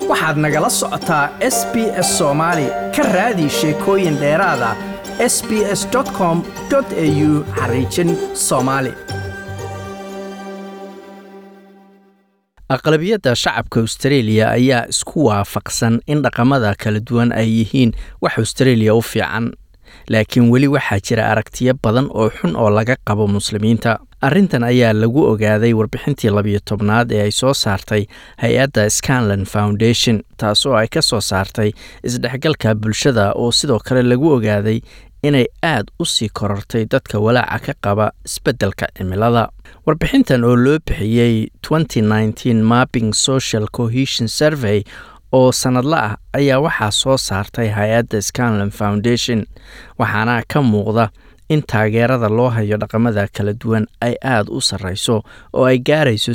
waxaad nagala socotaa SBS Soomaali ka raadi sheekooyin dheeraad ah sbs.com.au/Somali. aqlabiyadda shacabka Australia ayaa isku waafaqsan in dhaqamada kala duwan ay yihiin wax Australia u fiican, laakiin weli waxaa jira aragtiyo badan oo xun oo laga qabo muslimiinta. Arrintan ayaa lagu ogaaday warbixintii 12aad ee ay soo saartay hay'adda Scanlon Foundation, taasoo ay ka soo saartay isdhexgalka bulshada oo sidoo kale lagu ogaaday inay aad u sii korortay dadka walaaca ka qaba isbeddelka cimilada. Warbixintan oo loo bixiyay 2019 Mapping Social Cohesion Survey oo sanadla ah ayaa waxaa soo saartay hay'adda Scanlon Foundation, waxaana ka muuqda in taageerada loo hayo dhaqamada kala duwan ay aad u sarreyso oo ay gaarayso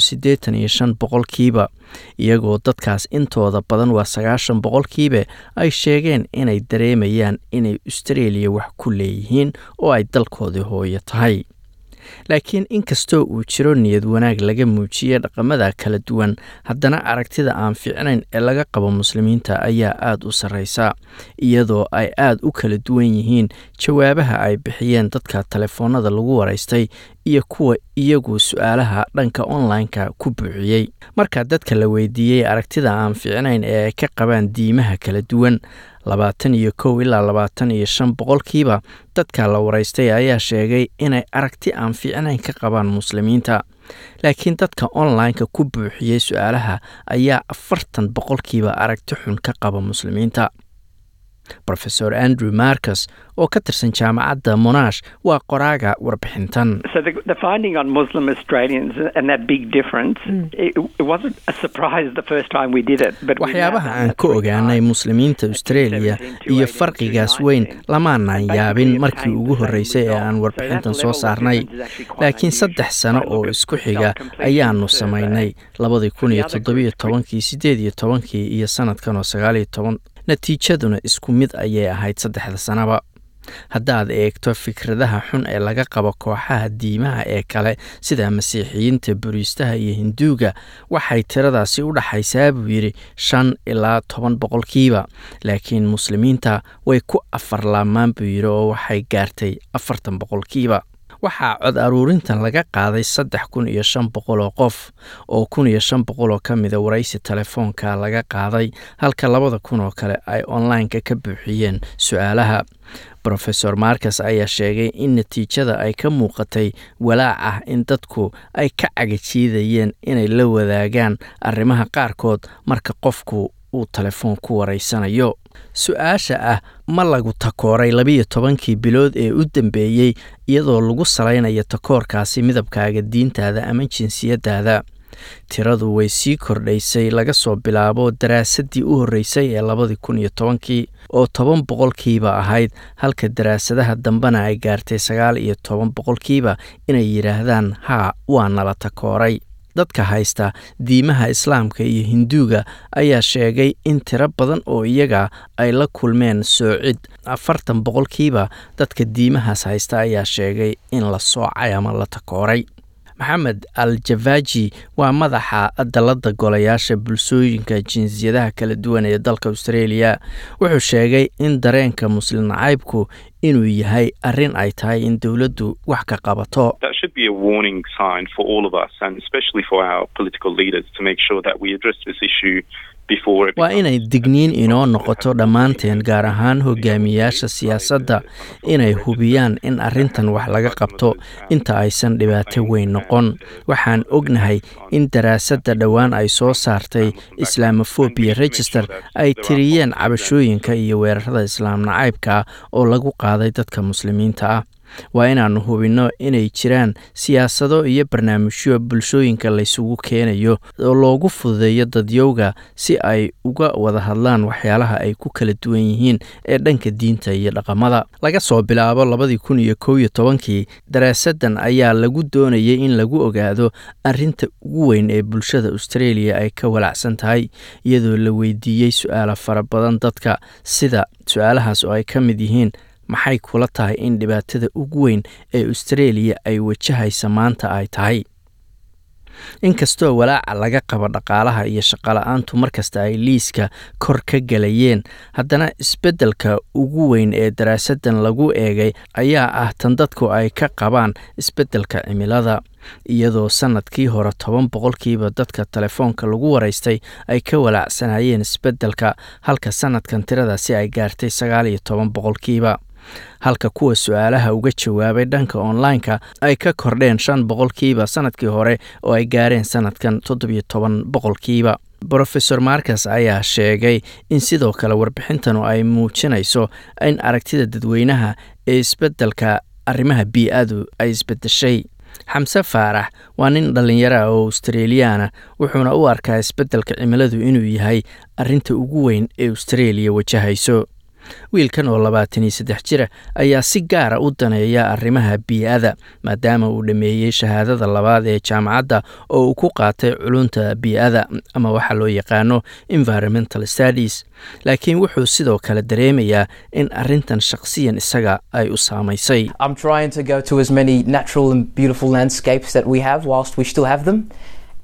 85%, iyagoo dadkaas intooda badan waa 90% ay sheegeen inay dareemayaan inay Australia wax ku leeyihiin oo ay dalkoodii hooyo tahay. Laakiin inkastoo uu jiro niyad wanaag laga muujiyay dhaqamada kala duwan, haddana aragtida aan fiicnayn ee laga qabo muslimiinta ayaa aad u sarreysa, iyadoo ay aad u kala duwan yihiin jawaabaha ay bixiyeen dadka telefoonada lagu waraystay iyo kuwa iyagu su'aalaha dhanka online-ka ku buuxiyey. Marka dadka la weydiiyey aragtida aan fiicnayn ee ay ka qabaan diimaha kala duwan, 21 ilaa 25% dadka la waraystay ayaa sheegay inay aragti aan fiicnayn ka qabaan muslimiinta, laakiin dadka online-ka ku buuxiyey su'aalaha ayaa 40% aragti xun ka qaba muslimiinta. Professor Andrew Marcus oo ka tirsan jaamacadda Monash waa qoraaga warbixintan. So the finding on Muslim Australians and that big difference, it wasn't a surprise the first time we did it. But waxyaabaha aan ka ogaanay muslimiinta Australia iyo farqigaas weyn lamaanaan yaabin markii ugu horreysay ee aan warbixintan soo saarnay, laakiin 3 sano oo isku xiga ayaanu samaynay 2017, 18 iyo sanadkan oo 19. natiijaduna isku mid ayay ahayd 3 sanaba. Haddaad eegto fikradaha xun ee laga qabo kooxaha diimaha ee kale sida masiixiyiinta, buriistaha iyo hinduuga, waxay tiradaasi u dhaxaysaa buu yidhi 5 ilaa 10%, laakiin muslimiinta way ku afarlaamaan buu yidhi oo waxay gaartay 40%. waxaa cod aruurintan laga qaaday 3,500 oo qof oo 1,500 oo ka mida waraysi telefoonka laga qaaday, halka 2,000 oo kale ay online-ka ka buuxiyeen su'aalaha. Professor Marcus ayaa sheegay in natiijada ay ka muuqatay walaac ah in dadku ay ka cagajiidayeen inay la wadaagaan arrimaha qaarkood marka qofku uu telefoon ku waraysanayo. Su'aasha ah ma lagu takooray 12 bilood ee u dambeeyay iyadoo lagu salaynayo takoorkaasi midabkaaga, diintaada ama jinsiyadaada. Tiradu way sii kordhaysay laga soo bilaabo daraasadii u horreysay ee 2010 oo 10% ahayd, halka daraasadaha dambena ay gaartay 19% inay yiraahdaan haa waa nala takooray. Dadka haysta diimaha Islaamka iyo Hinduuga ayaa sheegay in tiro badan oo iyaga ay la kulmeen soocid. 40% dadka diimahaas haysta ayaa sheegay in la soocay ama la takooray. Maxamed Al-Javaji waa madaxa dalladda golayaasha bulshooyinka jinsiyadaha kala duwan ee dalka Australia. Wuxuu sheegay in dareenka muslim nacaybku inuu yahay arrin ay tahay in dawladdu wax ka qabato. That should be a warning sign for all of us, and especially for our political leaders, to make sure that we address this issue before it waa inay digniin inoo noqoto dhammaanteen, gaar ahaan hogaamiyaasha siyaasadda, inay hubiyaan in arrintan wax laga qabto inta aysan dhibaato weyn noqon. Waxaan ognahay in daraasadda dhowaan ay soo saartay Islamophobia Register ay tiriyeen cabashooyinka iyo weerarada islaam nacaybka oo lagu qaaday dadka muslimiinta ah. Waa inaanu hubinno inay jiraan siyaasado iyo barnaamijyo bulshooyinka la isugu keenayo oo loogu fududeeyo dadyowga si ay uga wada hadlaan waxyaalaha ay ku kala duwan yihiin ee dhanka diinta iyo dhaqamada. Laga soo bilaabo 2011, daraasadan ayaa lagu doonayay in lagu ogaado arrinta ugu weyn ee bulshada Australia ay ka walacsan tahay, iyadoo la weydiiyey su'aalo fara badan dadka, sida su'aalahaas oo ay ka mid yihiin maxay kula tahay in dhibaatada ugu weyn ee Australia ay wajahaysa maanta ay tahay. inkastoo walaaca laga qabo dhaqaalaha iyo shaqala-aantu markasta ay liiska kor ka galayeen, haddana isbeddelka ugu weyn ee daraasaddan lagu eegay ayaa ah tan dadku ay ka qabaan isbeddelka cimilada, iyadoo sanadkii hore 10% dadka telefoonka lagu waraystay ay ka walaacsanayeen isbeddelka, halka sanadkan tiradaasi ay gaartay 19%, halka kuwa su-aalaha uga jawaabay dhanka online-ka ay ka kordheen 5% sanadkii hore oo ay gaareen sanadkan 17%. Professor Marcus ayaa sheegay in sidoo kale warbixintanu ay muujinayso in aragtida dadweynaha ee isbeddelka arrimaha bii'adu ay isbeddeshay. Xamse Faarax waa nin dhalinyaro ah oo Australiana, wuxuuna u arkaa isbeddelka cimiladu inuu yahay arrinta ugu weyn ee Australia wajahayso. wiilkan oo 23 jir ayaa si gaar ah u daneeya arrimaha bii'ada maadaama uu dhameeyay shahaadada labaad ee jaamacadda oo uu ku qaatay culunta bii'ada ama waxa loo yaqaano environmental studies, laakiin wuxuu sidoo kale dareemayaa in arrintan shakhsiyan isaga ay u saamaysay. I'm trying to go to as many natural and beautiful landscapes that we have whilst we still have them.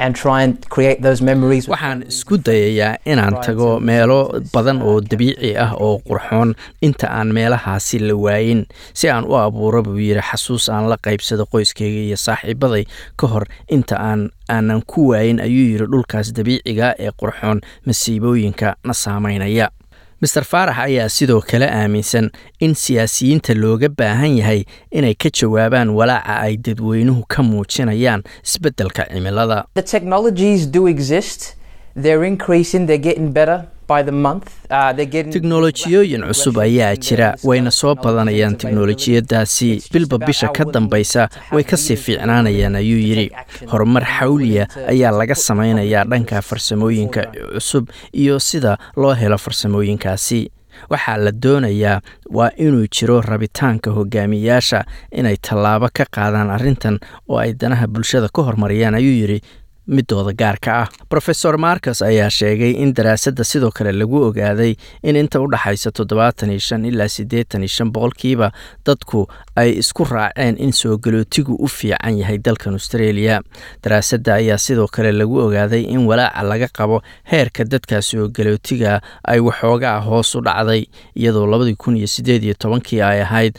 Waxaan isku dayayaa inaan tago meelo badan oo dabiici ah oo qurxoon inta aan meelahaasi la waayin, si aan u abuuro buu yiri xasuus aan la qaybsado qoyskayga iyo saaxiibaday ka hor inta aanan ku waayin, ayuu yiri dhulkaas dabiiciga ee qurxoon masiibooyinka na saameynaya. Mr. Faarax ayaa sidoo kale aaminsan in siyaasiyiinta looga baahan yahay inay ka jawaabaan walaaca ay dadweynuhu ka muujinayaan isbeddelka cimilada. The technologies do exist. They're increasing, they're getting better by the month. Teknolojiyooyin cusub ayaa jira, wayna soo badanayaan teknolojiyadaasi bilba bisha ka dambaysa way ka sii fiicnaanayaan, ayuu yiri. Horumar xawliya ayaa laga samaynayaa dhanka farsamooyinka cusub iyo sida loo helo farsamooyinkaasi. Waxaa la doonayaa waa inuu jiro rabitaanka hogaamiyaasha inay tallaabo ka qaadaan arrintan oo ay danaha bulshada ka hormariyaan, ayuu yiri midooda gaarka ah. Professor Marcus ayaa sheegay in daraasadda sidoo kale lagu ogaaday in inta u dhaxaysa 75 ilaa 85% dadku ay isku raaceen in soo galootigu u fiican yahay dalkan Australia. Daraasadda ayaa sidoo kale lagu ogaaday in walaaca laga qabo heerka dadka soo galootiga ay waxoogaa hoos u dhacday, iyadoo 2018 ay ahayd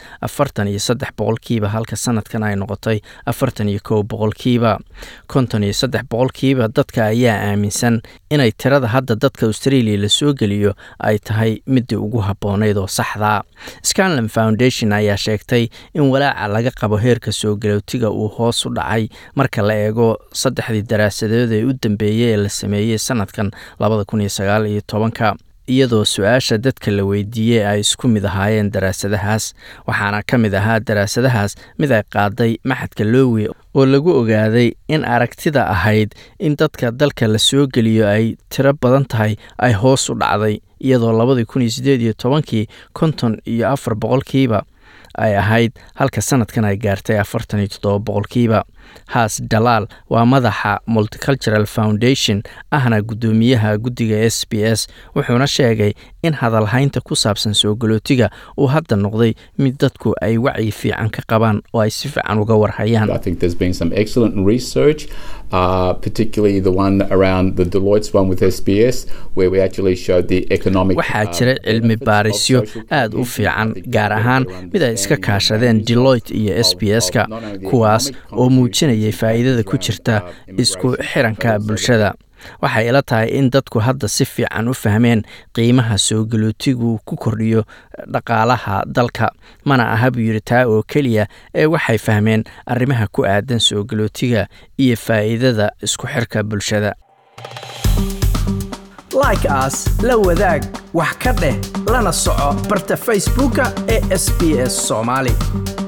43%, halka sanadkan ay noqotay 41%. 53% dadka ayaa aaminsan inay tirada hadda dadka Australia la soo geliyo ay tahay mid ugu habboonayd oo saxda. Scanlon Foundation ayaa sheegtay in walaaca laga qabo heerka soo galootiga uu hoos u dhacay marka la eego 3 daraasadood ee u dambeeyay ee la sameeyay sanadkan 2019, iyadoo su-aasha dadka la weydiiyey ay isku mid ahaayeen daraasadahaas. Waxaana ka mid ahaa daraasadahaas mid ay qaaday maxadka Lowy oo lagu ogaaday in aragtida ahayd in dadka dalka la soo geliyo ay tiro badan tahay ay hoos u dhacday, iyadoo 2018 54% ay ahayd, halka sanadkan ay gaartay 47%. Haas Dalaal waa madaxa Multicultural Foundation ahna gudoomiyaha guddiga SBS, wuxuuna sheegay in hadalhaynta ku saabsan soo galootiga uu hadda noqday mid dadku ay wacyi fiican ka qabaan oo ay si fiican uga warhayaan. I think there's been some excellent research, particularly the one around the Deloitte's one with SBS, where we actually showed the economic. Waxaa jira cilmi baarisyo aad u fiican, gaar ahaan mid ay iska kaashadeen Deloitte iyo SBS-ka, kuwaas oo muujinayay faa'iidada ku jirta isku xiranka bulshada. Waxay ila tahay in dadku hadda si fiican u fahmeen qiimaha soo galootigu ku kordhiyo dhaqaalaha dalka, mana aha buu yiri taa oo keliya ee waxay fahmeen arrimaha ku aadan soo galootiga iyo faa'iidada isku xirka bulshada. Like us, la wadaag, wax ka dheh, lana soco barta Facebook ee SBS Somali.